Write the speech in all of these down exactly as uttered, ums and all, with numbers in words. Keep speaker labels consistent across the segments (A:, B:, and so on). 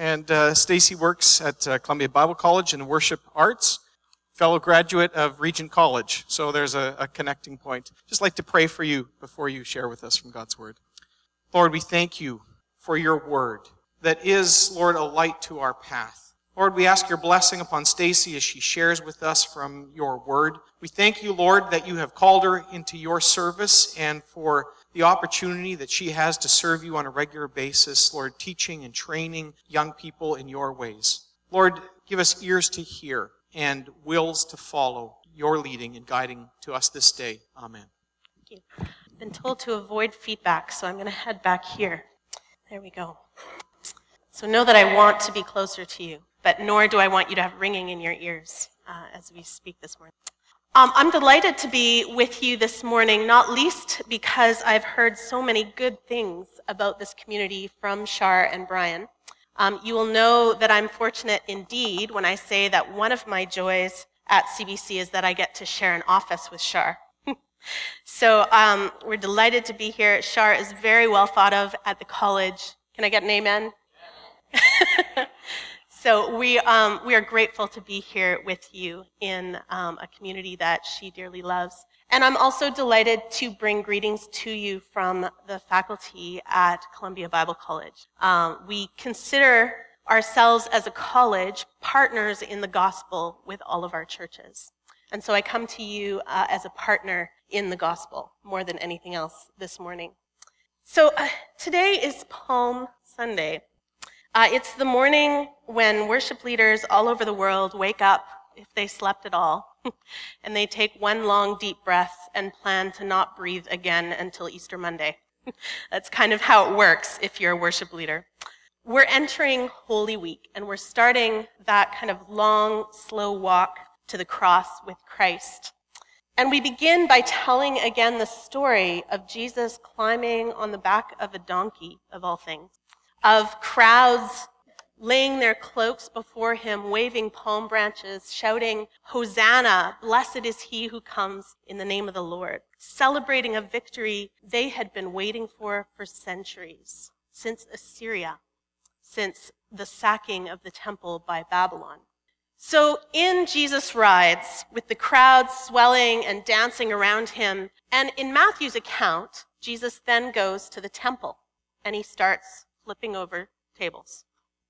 A: and uh, Stacy works at uh, Columbia Bible College in Worship Arts, fellow graduate of Regent College. So there's a, a connecting point. Just like to pray for you before you share with us from God's Word. Lord, we thank you for your Word that is, Lord, a light to our path. Lord, we ask your blessing upon Stacy as she shares with us from your Word. We thank you, Lord, that you have called her into your service and for the opportunity that she has to serve you on a regular basis, Lord, teaching and training young people in your ways. Lord, give us ears to hear and wills to follow your leading and guiding to us this day. Amen.
B: Thank you. I've been told to avoid feedback, so I'm going to head back here. There we go. So know that I want to be closer to you, but nor do I want you to have ringing in your ears uh, as we speak this morning. Um, I'm delighted to be with you this morning, not least because I've heard so many good things about this community from Shar and Brian. Um, you will know that I'm fortunate indeed when I say that one of my joys at C B C is that I get to share an office with Shar. so um, we're delighted to be here. Shar is very well thought of at the college. Can I get an amen? So we um, we are grateful to be here with you in um, a community that she dearly loves. And I'm also delighted to bring greetings to you from the faculty at Columbia Bible College. Um, we consider ourselves as a college partners in the gospel with all of our churches. And so I come to you uh, as a partner in the gospel more than anything else this morning. So uh, today is Palm Sunday. Uh, it's the morning when worship leaders all over the world wake up, if they slept at all, and they take one long deep breath and plan to not breathe again until Easter Monday. That's kind of how it works if you're a worship leader. We're entering Holy Week, and we're starting that kind of long, slow walk to the cross with Christ. And we begin by telling again the story of Jesus climbing on the back of a donkey, of all things, of crowds laying their cloaks before him, waving palm branches, shouting, "Hosanna, blessed is he who comes in the name of the Lord," celebrating a victory they had been waiting for for centuries, since Assyria, since the sacking of the temple by Babylon. So in Jesus Rides, with the crowd swelling and dancing around him, and in Matthew's account, Jesus then goes to the temple, and he starts flipping over tables.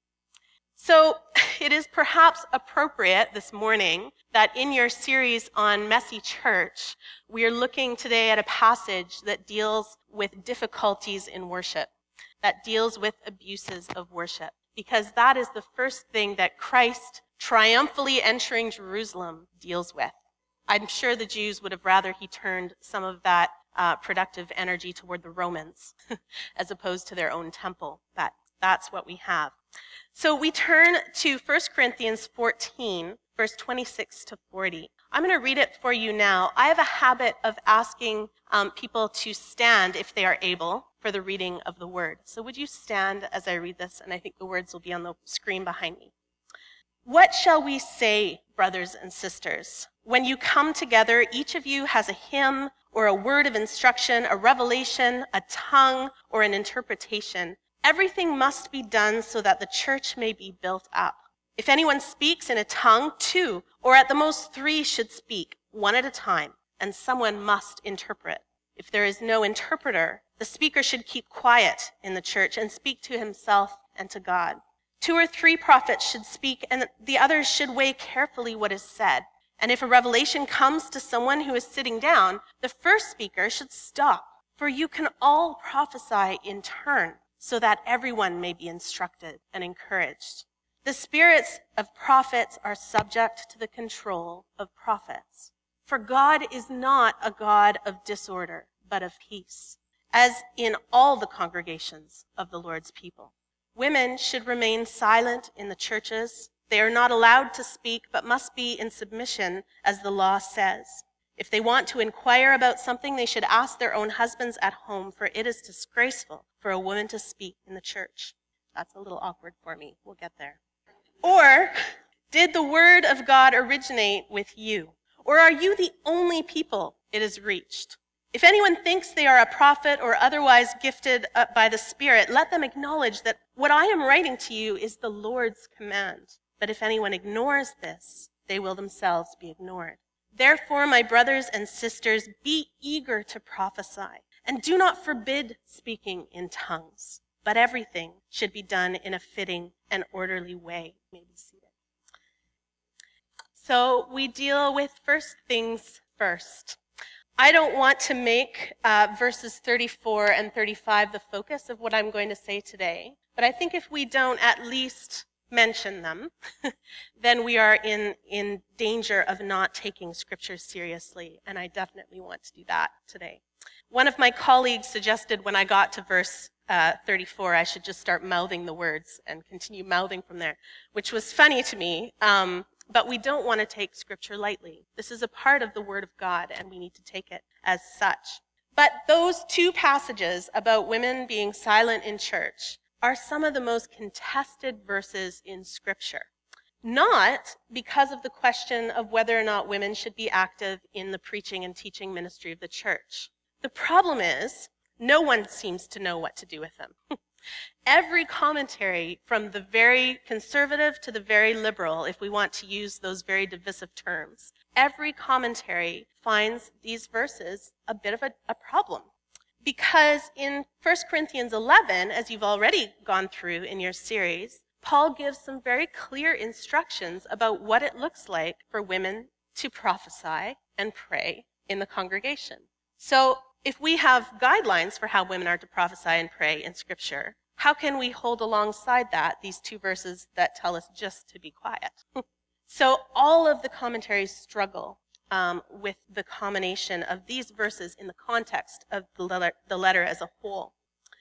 B: So it is perhaps appropriate this morning that in your series on Messy Church, we are looking today at a passage that deals with difficulties in worship, that deals with abuses of worship, because that is the first thing that Christ, triumphantly entering Jerusalem, deals with. I'm sure the Jews would have rather he turned some of that Uh, productive energy toward the Romans as opposed to their own temple. But that's what we have. So we turn to First Corinthians fourteen, verse twenty-six to forty. I'm going to read it for you now. I have a habit of asking um, people to stand if they are able for the reading of the word. So would you stand as I read this? And I think the words will be on the screen behind me. "What shall we say, brothers and sisters? When you come together, each of you has a hymn or a word of instruction, a revelation, a tongue, or an interpretation. Everything must be done so that the church may be built up. If anyone speaks in a tongue, two, or at the most three should speak, one at a time, and someone must interpret. If there is no interpreter, the speaker should keep quiet in the church and speak to himself and to God. Two or three prophets should speak, and the others should weigh carefully what is said. And if a revelation comes to someone who is sitting down, the first speaker should stop, for you can all prophesy in turn, so that everyone may be instructed and encouraged. The spirits of prophets are subject to the control of prophets. For God is not a God of disorder, but of peace, as in all the congregations of the Lord's people. Women should remain silent in the churches. They are not allowed to speak, but must be in submission, as the law says. If they want to inquire about something, they should ask their own husbands at home, for it is disgraceful for a woman to speak in the church." That's a little awkward for me. We'll get there. "Or did the word of God originate with you? Or are you the only people it has reached? If anyone thinks they are a prophet or otherwise gifted by the Spirit, let them acknowledge that what I am writing to you is the Lord's command. But if anyone ignores this, they will themselves be ignored. Therefore, my brothers and sisters, be eager to prophesy, and do not forbid speaking in tongues, but everything should be done in a fitting and orderly way. You may be seated. So we deal with first things first. I don't want to make uh, verses thirty-four and thirty-five the focus of what I'm going to say today, but I think if we don't at least mention them, then we are in, in danger of not taking Scripture seriously, and I definitely want to do that today. One of my colleagues suggested when I got to verse uh, thirty-four, I should just start mouthing the words and continue mouthing from there, which was funny to me. Um, But we don't want to take Scripture lightly. This is a part of the Word of God, and we need to take it as such. But those two passages about women being silent in church are some of the most contested verses in Scripture. Not because of the question of whether or not women should be active in the preaching and teaching ministry of the church. The problem is, no one seems to know what to do with them. Every commentary, from the very conservative to the very liberal, if we want to use those very divisive terms, every commentary finds these verses a bit of a, a problem. Because in First Corinthians eleven, as you've already gone through in your series, Paul gives some very clear instructions about what it looks like for women to prophesy and pray in the congregation. So if we have guidelines for how women are to prophesy and pray in Scripture, how can we hold alongside that these two verses that tell us just to be quiet? So all of the commentaries struggle um, with the combination of these verses in the context of the letter, the letter as a whole.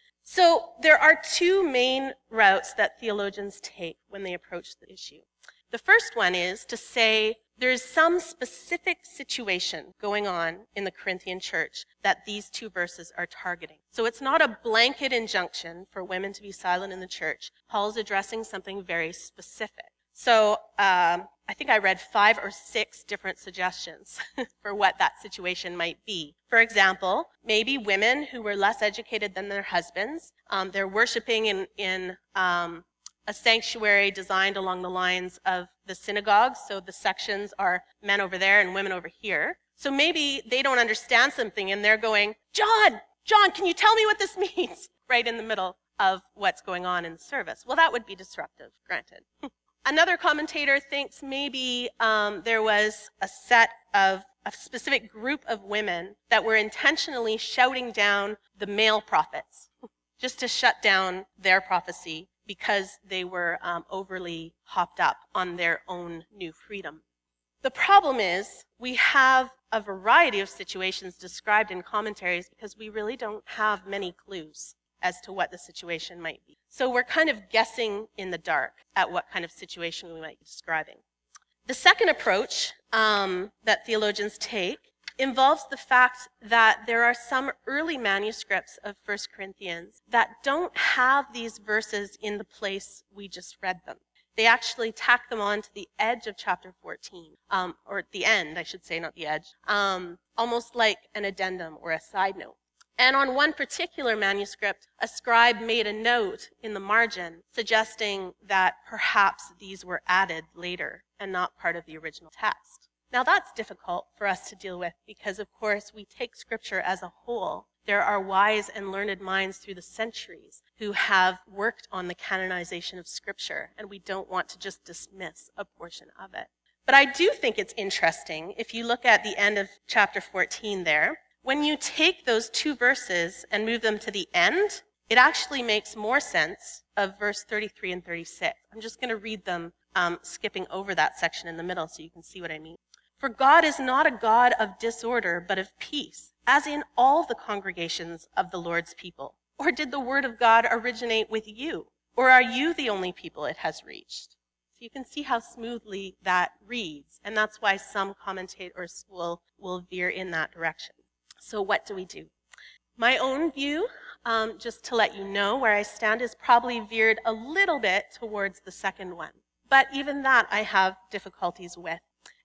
B: So there are two main routes that theologians take when they approach the issue. The first one is to say there's some specific situation going on in the Corinthian church that these two verses are targeting. So it's not a blanket injunction for women to be silent in the church. Paul's addressing something very specific. So um, I think I read five or six different suggestions for what that situation might be. For example, maybe women who were less educated than their husbands, um, they're worshiping in, in um, a sanctuary designed along the lines of the synagogue. So the sections are men over there and women over here. So maybe they don't understand something and they're going, John, John, can you tell me what this means? Right in the middle of what's going on in the service. Well, that would be disruptive, granted. Another commentator thinks maybe um, there was a set of a specific group of women that were intentionally shouting down the male prophets just to shut down their prophecy because they were um, overly hopped up on their own new freedom. The problem is we have a variety of situations described in commentaries because we really don't have many clues as to what the situation might be. So we're kind of guessing in the dark at what kind of situation we might be describing. The second approach um, that theologians take involves the fact that there are some early manuscripts of First Corinthians that don't have these verses in the place we just read them. They actually tack them on to the edge of chapter fourteen, um, or at the end, I should say, not the edge, um, almost like an addendum or a side note. And on one particular manuscript, a scribe made a note in the margin suggesting that perhaps these were added later and not part of the original text. Now that's difficult for us to deal with because, of course, we take Scripture as a whole. There are wise and learned minds through the centuries who have worked on the canonization of Scripture, and we don't want to just dismiss a portion of it. But I do think it's interesting, if you look at the end of chapter fourteen there, when you take those two verses and move them to the end, it actually makes more sense of verse thirty-three and thirty-six. I'm just going to read them, um, skipping over that section in the middle so you can see what I mean. For God is not a God of disorder, but of peace, as in all the congregations of the Lord's people. Or did the word of God originate with you? Or are you the only people it has reached? So you can see how smoothly that reads, and that's why some commentators will, will veer in that direction. So what do we do? My own view, um, just to let you know where I stand, is probably veered a little bit towards the second one. But even that I have difficulties with.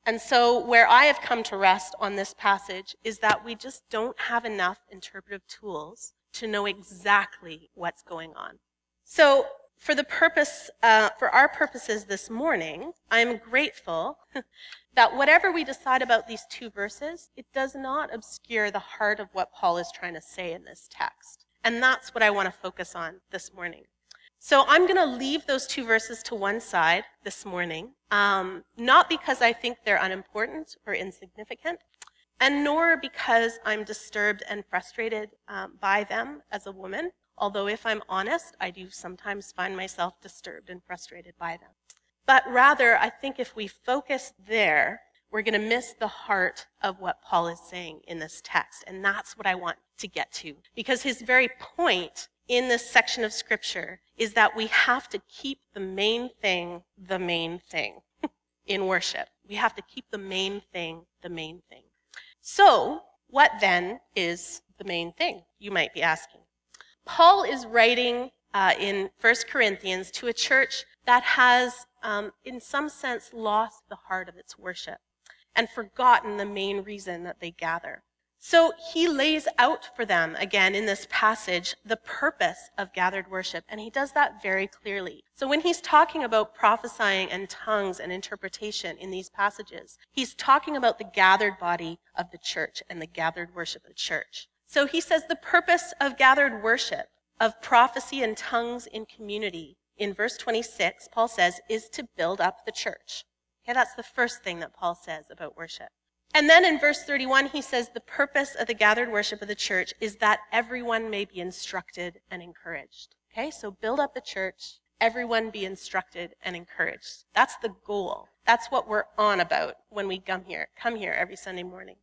B: And so where I have come to rest on this passage is that we just don't have enough interpretive tools to know exactly what's going on. So for the purpose, uh, for our purposes this morning, I'm grateful that whatever we decide about these two verses, it does not obscure the heart of what Paul is trying to say in this text. And that's what I want to focus on this morning. So I'm going to leave those two verses to one side this morning, um, not because I think they're unimportant or insignificant, and nor because I'm disturbed and frustrated um, by them as a woman, although if I'm honest, I do sometimes find myself disturbed and frustrated by them. But rather, I think if we focus there, we're going to miss the heart of what Paul is saying in this text, and that's what I want to get to, because his very point in this section of Scripture is that we have to keep the main thing the main thing in worship. We have to keep the main thing the main thing. So, what then is the main thing, you might be asking? Paul is writing uh, in First Corinthians to a church that has, um, in some sense, lost the heart of its worship and forgotten the main reason that they gather. So he lays out for them, again in this passage, the purpose of gathered worship, and he does that very clearly. So when he's talking about prophesying and tongues and interpretation in these passages, he's talking about the gathered body of the church and the gathered worship of the church. So he says the purpose of gathered worship, of prophecy and tongues in community, in verse twenty-six, Paul says, is to build up the church. Okay, that's the first thing that Paul says about worship. And then in verse thirty-one, he says the purpose of the gathered worship of the church is that everyone may be instructed and encouraged. Okay, so build up the church, everyone be instructed and encouraged. That's the goal. That's what we're on about when we come here, come here every Sunday morning.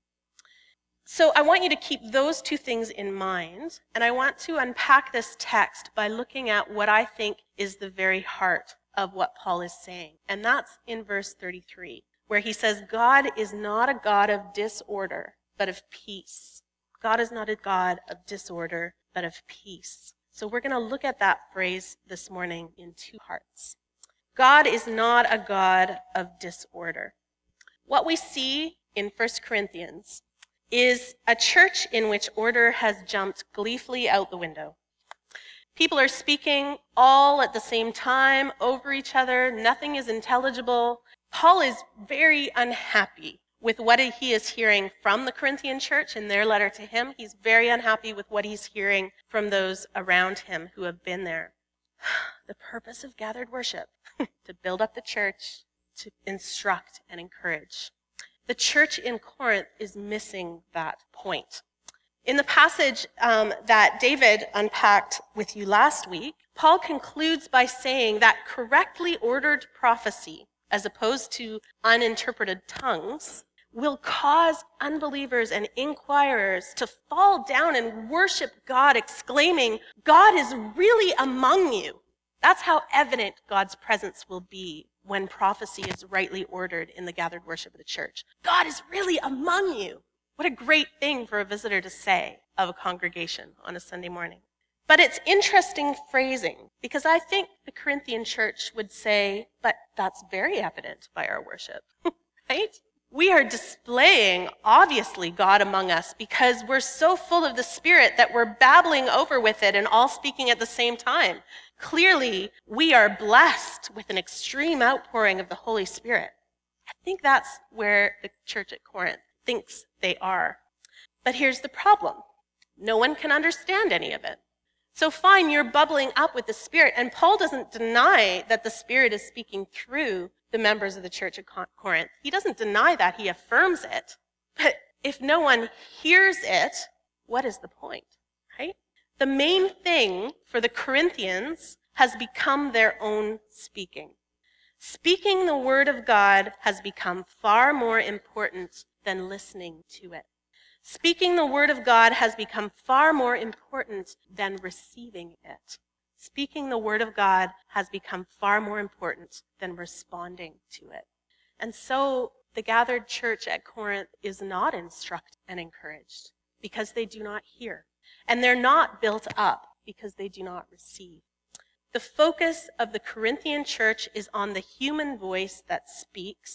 B: So I want you to keep those two things in mind, and I want to unpack this text by looking at what I think is the very heart of what Paul is saying. And that's in verse thirty-three. Where he says, God is not a God of disorder, but of peace. God is not a God of disorder, but of peace. So we're going to look at that phrase this morning in two parts. God is not a God of disorder. What we see in First Corinthians is a church in which order has jumped gleefully out the window. People are speaking all at the same time, over each other. Nothing is intelligible. Paul is very unhappy with what he is hearing from the Corinthian church in their letter to him. He's very unhappy with what he's hearing from those around him who have been there. The purpose of gathered worship, to build up the church, to instruct and encourage. The church in Corinth is missing that point. In the passage um, that David unpacked with you last week, Paul concludes by saying that correctly ordered prophecy, as opposed to uninterpreted tongues, will cause unbelievers and inquirers to fall down and worship God, exclaiming, God is really among you. That's how evident God's presence will be when prophecy is rightly ordered in the gathered worship of the church. God is really among you. What a great thing for a visitor to say of a congregation on a Sunday morning. But it's interesting phrasing, because I think the Corinthian church would say, but that's very evident by our worship, right? We are displaying, obviously, God among us because we're so full of the Spirit that we're babbling over with it and all speaking at the same time. Clearly, we are blessed with an extreme outpouring of the Holy Spirit. I think that's where the church at Corinth thinks they are. But here's the problem. No one can understand any of it. So fine, you're bubbling up with the Spirit, and Paul doesn't deny that the Spirit is speaking through the members of the church at Corinth. He doesn't deny that, he affirms it. But if no one hears it, what is the point, right? The main thing for the Corinthians has become their own speaking. Speaking the word of God has become far more important than listening to it. Speaking the word of God has become far more important than receiving it. Speaking the word of God has become far more important than responding to it. And so the gathered church at Corinth is not instructed and encouraged because they do not hear. And they're not built up because they do not receive. The focus of the Corinthian church is on the human voice that speaks,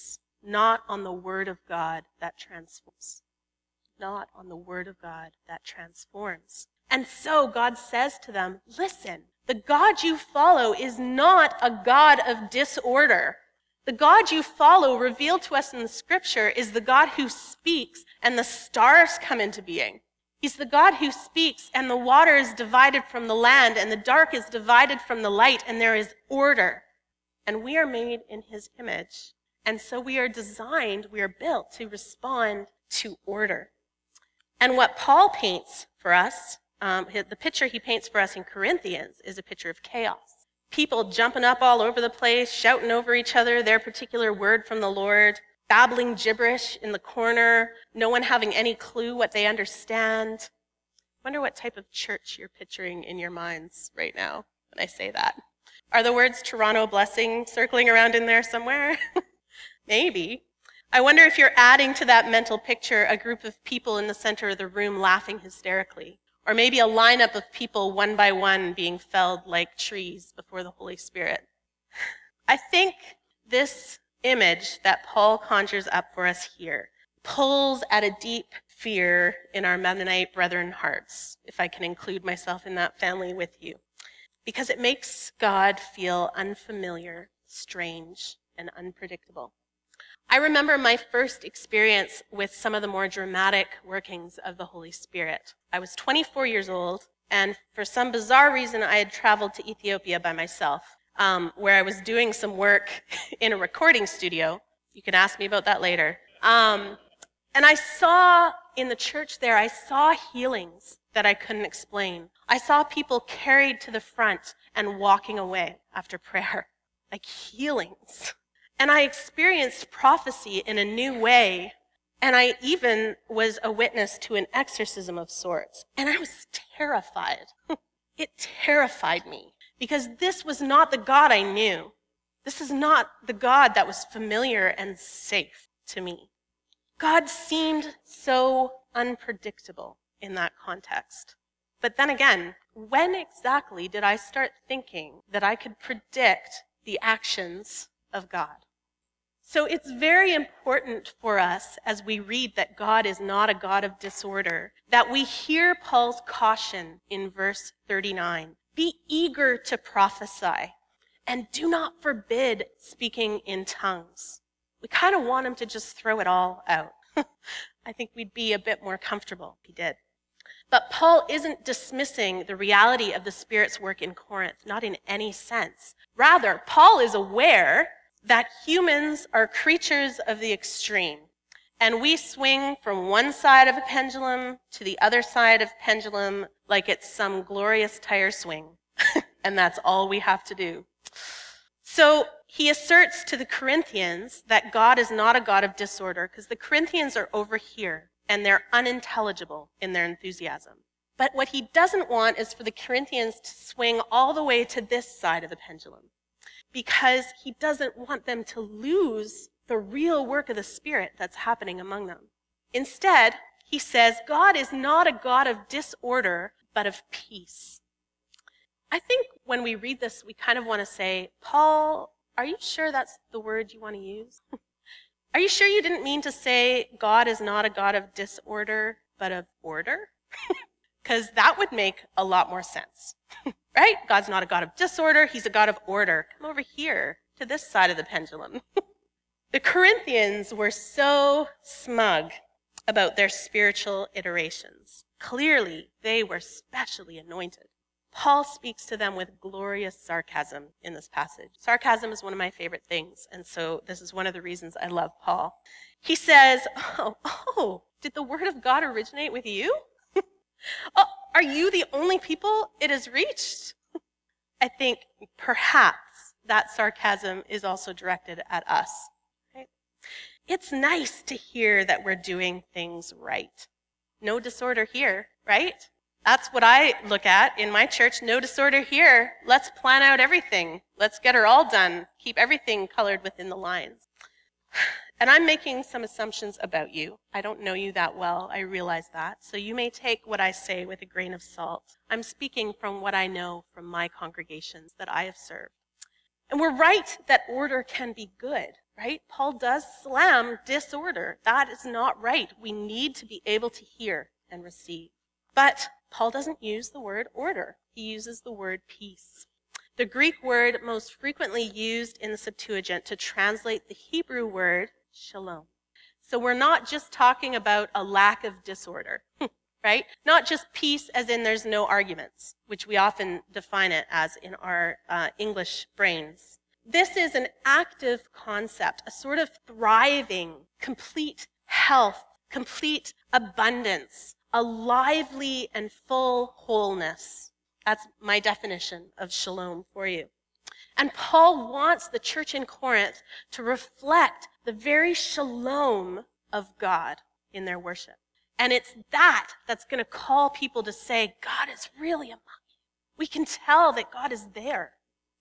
B: not on the word of God that transforms. Not on the word of God that transforms. And so God says to them, listen, the God you follow is not a God of disorder. The God you follow, revealed to us in the scripture, is the God who speaks and the stars come into being. He's the God who speaks and the water is divided from the land and the dark is divided from the light and there is order. And we are made in his image. And so we are designed, we are built to respond to order. And what Paul paints for us, um, the picture he paints for us in Corinthians, is a picture of chaos. People jumping up all over the place, shouting over each other their particular word from the Lord, babbling gibberish in the corner, no one having any clue what they understand. I wonder what type of church you're picturing in your minds right now when I say that. Are the words Toronto Blessing circling around in there somewhere? Maybe. I wonder if you're adding to that mental picture a group of people in the center of the room laughing hysterically. Or maybe a lineup of people one by one being felled like trees before the Holy Spirit. I think this image that Paul conjures up for us here pulls at a deep fear in our Mennonite brethren hearts, if I can include myself in that family with you, because it makes God feel unfamiliar, strange, and unpredictable. I remember my first experience with some of the more dramatic workings of the Holy Spirit. I was twenty-four years old, and for some bizarre reason, I had traveled to Ethiopia by myself, um, where I was doing some work in a recording studio. You can ask me about that later. Um, and I saw in the church there, I saw healings that I couldn't explain. I saw people carried to the front and walking away after prayer, like healings. And I experienced prophecy in a new way. And I even was a witness to an exorcism of sorts. And I was terrified. It terrified me because this was not the God I knew. This is not the God that was familiar and safe to me. God seemed so unpredictable in that context. But then again, when exactly did I start thinking that I could predict the actions of God? So it's very important for us as we read that God is not a God of disorder, that we hear Paul's caution in verse thirty-nine. Be eager to prophesy and do not forbid speaking in tongues. We kind of want him to just throw it all out. I think we'd be a bit more comfortable if he did. But Paul isn't dismissing the reality of the Spirit's work in Corinth, not in any sense. Rather, Paul is aware that humans are creatures of the extreme, and we swing from one side of a pendulum to the other side of pendulum like it's some glorious tire swing, and that's all we have to do. So he asserts to the Corinthians that God is not a God of disorder, because the Corinthians are over here, and they're unintelligible in their enthusiasm. But what he doesn't want is for the Corinthians to swing all the way to this side of the pendulum, because he doesn't want them to lose the real work of the Spirit that's happening among them. Instead, he says, God is not a God of disorder, but of peace. I think when we read this, we kind of want to say, Paul, are you sure that's the word you want to use? Are you sure you didn't mean to say God is not a God of disorder, but of order? Because that would make a lot more sense. Right? God's not a God of disorder. He's a God of order. Come over here to this side of the pendulum. The Corinthians were so smug about their spiritual iterations. Clearly, they were specially anointed. Paul speaks to them with glorious sarcasm in this passage. Sarcasm is one of my favorite things, and so this is one of the reasons I love Paul. He says, oh, oh, did the word of God originate with you? Oh, are you the only people it has reached? I think perhaps that sarcasm is also directed at us. Right? It's nice to hear that we're doing things right. No disorder here, right? That's what I look at in my church. No disorder here. Let's plan out everything. Let's get her all done. Keep everything colored within the lines. And I'm making some assumptions about you. I don't know you that well. I realize that. So you may take what I say with a grain of salt. I'm speaking from what I know from my congregations that I have served. And we're right that order can be good, right? Paul does slam disorder. That is not right. We need to be able to hear and receive. But Paul doesn't use the word order. He uses the word peace. The Greek word most frequently used in the Septuagint to translate the Hebrew word shalom. So we're not just talking about a lack of disorder, right? Not just peace as in there's no arguments, which we often define it as in our uh, English brains. This is an active concept, a sort of thriving, complete health, complete abundance, a lively and full wholeness. That's my definition of shalom for you. And Paul wants the church in Corinth to reflect the very shalom of God in their worship. And it's that that's going to call people to say, God is really among you. We can tell that God is there.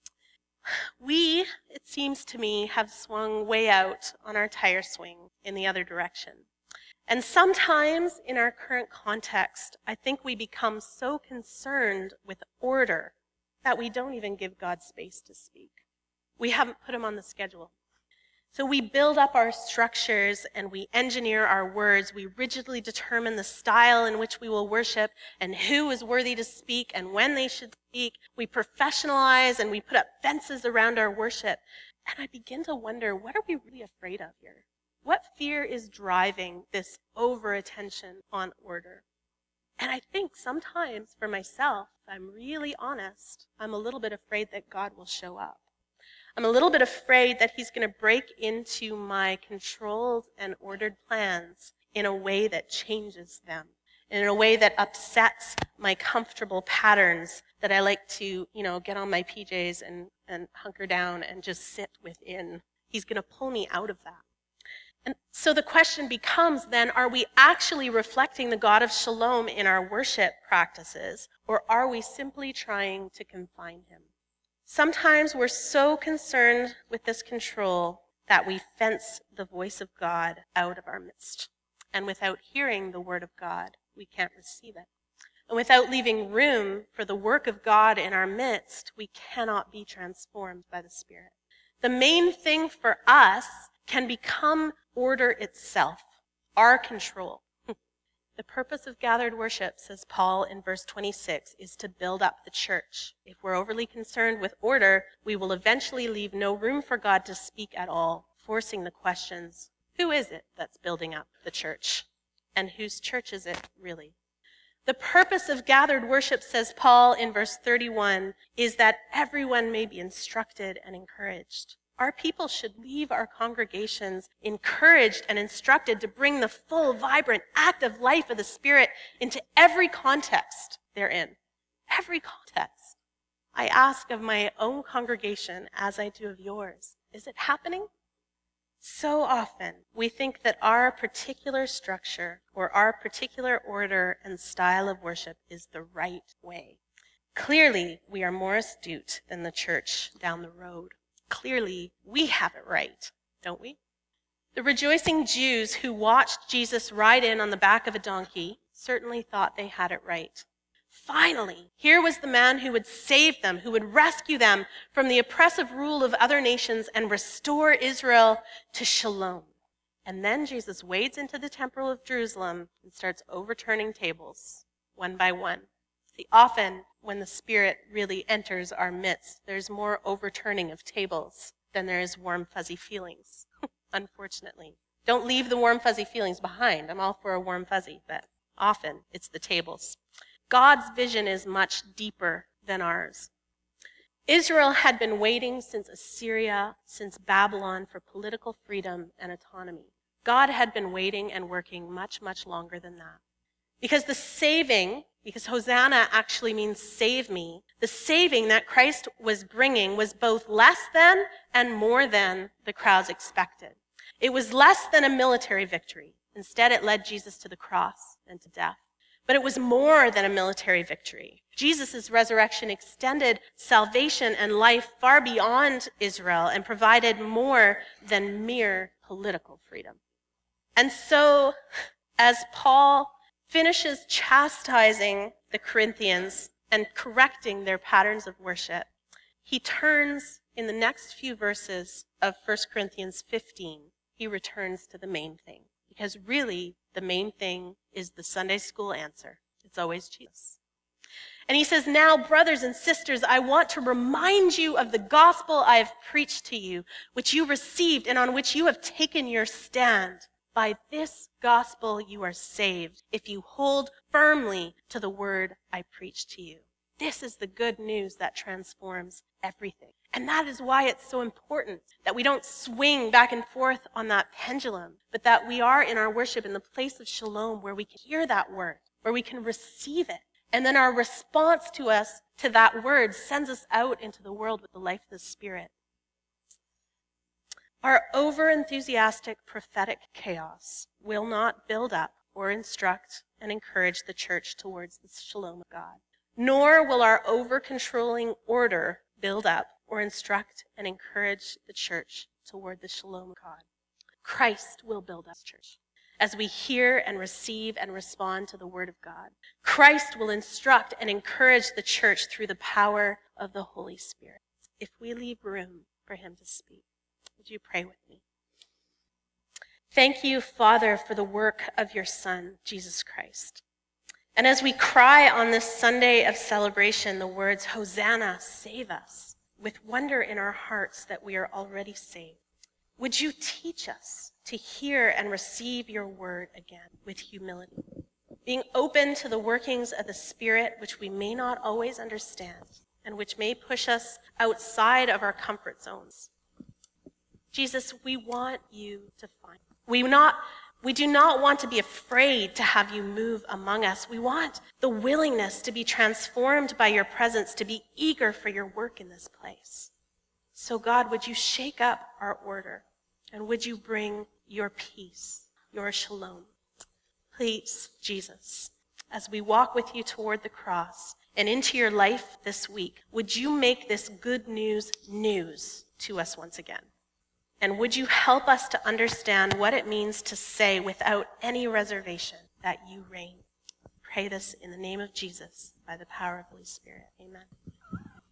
B: We, it seems to me, have swung way out on our tire swing in the other direction. And sometimes in our current context, I think we become so concerned with order that we don't even give God space to speak. We haven't put him on the schedule. So we build up our structures and we engineer our words. We rigidly determine the style in which we will worship and who is worthy to speak and when they should speak. We professionalize and we put up fences around our worship. And I begin to wonder, what are we really afraid of here? What fear is driving this over-attention on order? And I think sometimes for myself, if I'm really honest, I'm a little bit afraid that God will show up. I'm a little bit afraid that he's going to break into my controlled and ordered plans in a way that changes them, in a way that upsets my comfortable patterns that I like to, you know, get on my P Js and, and hunker down and just sit within. He's going to pull me out of that. And so the question becomes then, are we actually reflecting the God of Shalom in our worship practices, or are we simply trying to confine him? Sometimes we're so concerned with this control that we fence the voice of God out of our midst. And without hearing the word of God, we can't receive it. And without leaving room for the work of God in our midst, we cannot be transformed by the Spirit. The main thing for us can become order itself, our control. The purpose of gathered worship, says Paul in verse twenty-six, is to build up the church. If we're overly concerned with order, we will eventually leave no room for God to speak at all, forcing the questions, who is it that's building up the church? And whose church is it really? The purpose of gathered worship, says Paul in verse thirty-one, is that everyone may be instructed and encouraged. Our people should leave our congregations encouraged and instructed to bring the full, vibrant, active life of the Spirit into every context they're in. Every context. I ask of my own congregation as I do of yours. Is it happening? So often, we think that our particular structure or our particular order and style of worship is the right way. Clearly, we are more astute than the church down the road. Clearly, we have it right, don't we? The rejoicing Jews who watched Jesus ride in on the back of a donkey certainly thought they had it right. Finally, here was the man who would save them, who would rescue them from the oppressive rule of other nations and restore Israel to shalom. And then Jesus wades into the temple of Jerusalem and starts overturning tables, one by one. See, often when the Spirit really enters our midst, there's more overturning of tables than there is warm, fuzzy feelings, unfortunately. Don't leave the warm, fuzzy feelings behind. I'm all for a warm, fuzzy, but often it's the tables. God's vision is much deeper than ours. Israel had been waiting since Assyria, since Babylon, for political freedom and autonomy. God had been waiting and working much, much longer than that. Because the saving, because Hosanna actually means save me, the saving that Christ was bringing was both less than and more than the crowds expected. It was less than a military victory. Instead, it led Jesus to the cross and to death. But it was more than a military victory. Jesus' resurrection extended salvation and life far beyond Israel and provided more than mere political freedom. And so, as Paul finishes chastising the Corinthians and correcting their patterns of worship, he turns in the next few verses of First Corinthians fifteen, he returns to the main thing. Because really, the main thing is the Sunday school answer. It's always Jesus. And he says, now, brothers and sisters, I want to remind you of the gospel I have preached to you, which you received and on which you have taken your stand. By this gospel you are saved, if you hold firmly to the word I preached to you. This is the good news that transforms everything. And that is why it's so important that we don't swing back and forth on that pendulum, but that we are in our worship in the place of shalom where we can hear that word, where we can receive it. And then our response to us, to that word, sends us out into the world with the life of the Spirit. Our over-enthusiastic prophetic chaos will not build up or instruct and encourage the church towards the shalom of God. Nor will our over-controlling order build up or instruct and encourage the church toward the shalom of God. Christ will build up the church. As we hear and receive and respond to the word of God, Christ will instruct and encourage the church through the power of the Holy Spirit, if we leave room for him to speak. Would you pray with me? Thank you, Father, for the work of your Son, Jesus Christ. And as we cry on this Sunday of celebration the words, Hosanna, save us, with wonder in our hearts that we are already saved, would you teach us to hear and receive your word again with humility, being open to the workings of the Spirit, which we may not always understand and which may push us outside of our comfort zones. Jesus, we want you to find. We not, we do not want to be afraid to have you move among us. We want the willingness to be transformed by your presence, to be eager for your work in this place. So God, would you shake up our order, and would you bring your peace, your shalom? Please, Jesus, as we walk with you toward the cross and into your life this week, would you make this good news news to us once again? And would you help us to understand what it means to say without any reservation that you reign? Pray this in the name of Jesus by the power of the Holy Spirit. Amen.